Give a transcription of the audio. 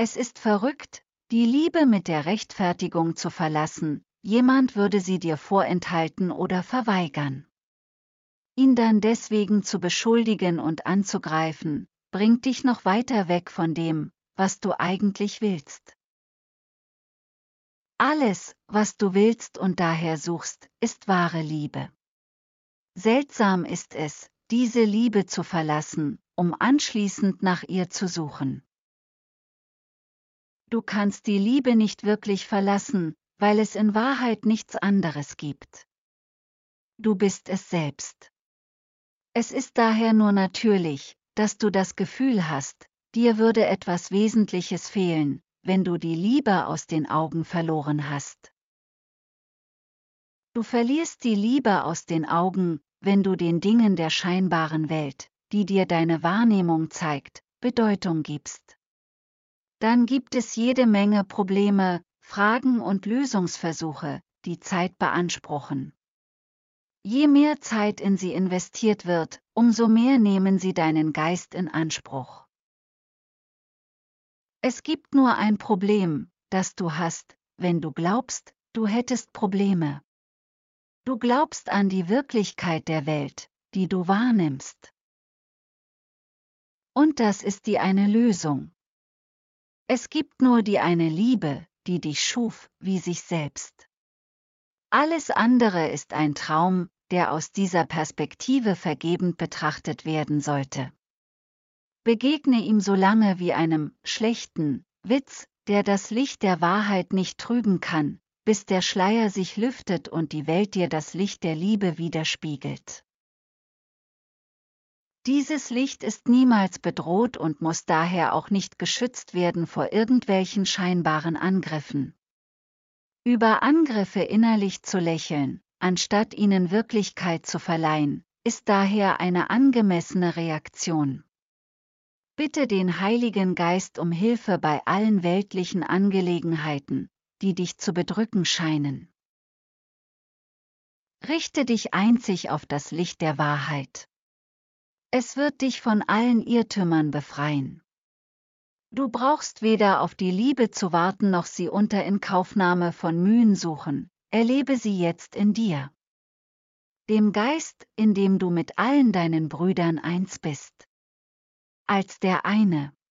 Es ist verrückt, die Liebe mit der Rechtfertigung zu verlassen, jemand würde sie dir vorenthalten oder verweigern. Ihn dann deswegen zu beschuldigen und anzugreifen, bringt dich noch weiter weg von dem, was du eigentlich willst. Alles, was du willst und daher suchst, ist wahre Liebe. Seltsam ist es, diese Liebe zu verlassen, um anschließend nach ihr zu suchen. Du kannst die Liebe nicht wirklich verlassen, weil es in Wahrheit nichts anderes gibt. Du bist es selbst. Es ist daher nur natürlich, dass du das Gefühl hast, dir würde etwas Wesentliches fehlen, wenn du die Liebe aus den Augen verloren hast. Du verlierst die Liebe aus den Augen, wenn du den Dingen der scheinbaren Welt, die dir deine Wahrnehmung zeigt, Bedeutung gibst. Dann gibt es jede Menge Probleme, Fragen und Lösungsversuche, die Zeit beanspruchen. Je mehr Zeit in sie investiert wird, umso mehr nehmen sie deinen Geist in Anspruch. Es gibt nur ein Problem, das du hast, wenn du glaubst, du hättest Probleme. Du glaubst an die Wirklichkeit der Welt, die du wahrnimmst. Und das ist die eine Lösung. Es gibt nur die eine Liebe, die dich schuf, wie sich selbst. Alles andere ist ein Traum, der aus dieser Perspektive vergebend betrachtet werden sollte. Begegne ihm so lange wie einem schlechten Witz, der das Licht der Wahrheit nicht trüben kann, bis der Schleier sich lüftet und die Welt dir das Licht der Liebe widerspiegelt. Dieses Licht ist niemals bedroht und muss daher auch nicht geschützt werden vor irgendwelchen scheinbaren Angriffen. Über Angriffe innerlich zu lächeln, anstatt ihnen Wirklichkeit zu verleihen, ist daher eine angemessene Reaktion. Bitte den Heiligen Geist um Hilfe bei allen weltlichen Angelegenheiten, die dich zu bedrücken scheinen. Richte dich einzig auf das Licht der Wahrheit. Es wird dich von allen Irrtümern befreien. Du brauchst weder auf die Liebe zu warten noch sie unter Inkaufnahme von Mühen suchen, erlebe sie jetzt in dir. Dem Geist, in dem du mit allen deinen Brüdern eins bist. Als der eine.